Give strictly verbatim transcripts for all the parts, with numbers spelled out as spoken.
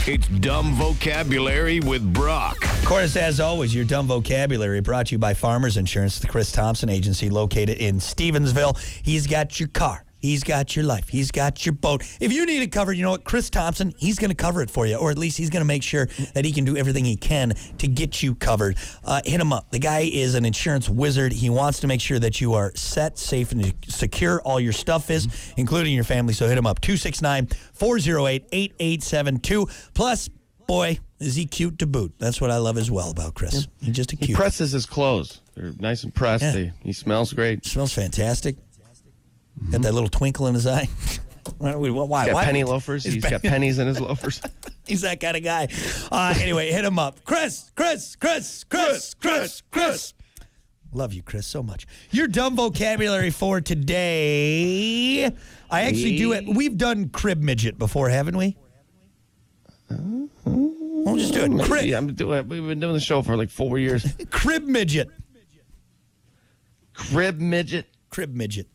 It's Dumb Vocabulary with Brock. Of course, as always, your dumb vocabulary brought to you by Farmers Insurance, the Chris Thompson Agency located in Stevensville. He's got your car. He's got your life. He's got your boat. If you need it covered, you know what? Chris Thompson, he's going to cover it for you, or at least he's going to make sure that he can do everything he can to get you covered. Uh, hit him up. The guy is an insurance wizard. He wants to make sure that you are set, safe, and secure. All your stuff is, including your family. So hit him up. two six nine, four oh eight, eight eight seven two. Plus, boy, is he cute to boot. That's what I love as well about Chris. Yeah. He's just a cute. He presses his clothes. They're nice and pressed. Yeah. They, he smells great. Smells fantastic. Mm-hmm. Got that little twinkle in his eye. Why? Why? He's got Why? penny loafers. He's got pennies in his loafers. He's that kind of guy. Uh, anyway, hit him up. Chris, Chris, Chris, Chris, Chris, Chris. Love you, Chris, so much. Your dumb vocabulary for today. I actually do it. We've done crib midget before, haven't we? We'll just do it. Crib. Yeah, I'm doing, we've been doing the show for like four years. Crib midget. Crib midget. Crib midget.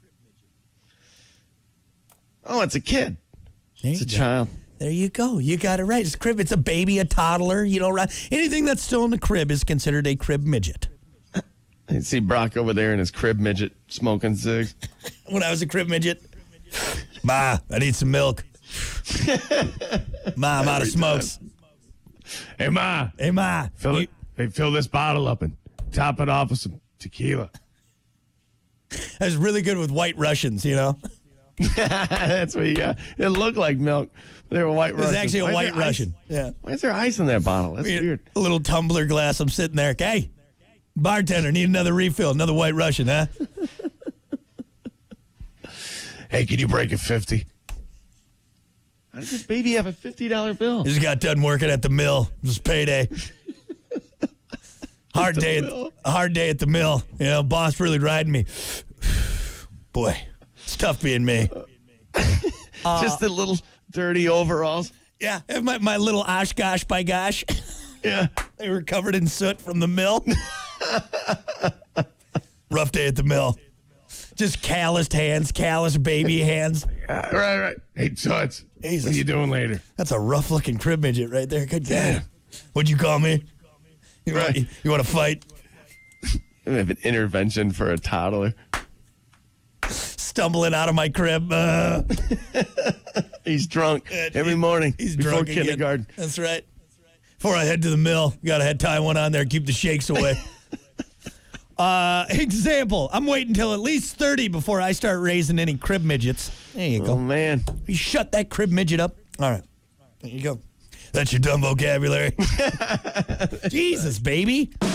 Oh, it's a kid. There It's a you go. child. There you go. You got it right. It's crib. It's a baby, a toddler. You know, right? Anything that's still in the crib is considered a crib midget. You see Brock over there in his crib midget smoking cigs. When I was a crib midget, Ma, I need some milk. Ma, I'm out of smokes. Hey, Ma. Hey, Ma. Fill you- it. Hey, fill this bottle up and top it off with some tequila. I was really good with white Russians, you know? That's what you got. It looked like milk. They were white It was Russians. actually a Why is white there Russian. Ice? Yeah. Why is there ice in that bottle? That's We- weird. A little tumbler glass. I'm sitting there. Hey, bartender, need another refill. Another white Russian, huh? Hey, can you break a fifty? How does this baby have a fifty dollar bill? Just got done working at the mill. It was payday. Hard day, at, a hard day at the mill. You know, boss really riding me. Boy, it's tough being me. Just the little dirty overalls. Yeah, and my, my little Oshkosh by gosh. Yeah. They were covered in soot from the mill. Rough day at the mill. Just calloused hands, calloused baby hands. Uh, right, right. Hey, Toots. Jesus. What are you doing later? That's a rough looking crib midget right there. Good guy. Yeah. What'd you call me? You, Right. want, you, you want to fight? I have an intervention for a toddler. Stumbling out of my crib. Uh, He's drunk Uh, every he- morning he's before drunk again. kindergarten. That's right. Before I head to the mill, got to head tie one on there, keep the shakes away. uh, example, I'm waiting until at least thirty before I start raising any crib midgets. There you Oh, go. man. You shut that crib midget up. All right. There you go. That's your dumb vocabulary. Jesus, baby.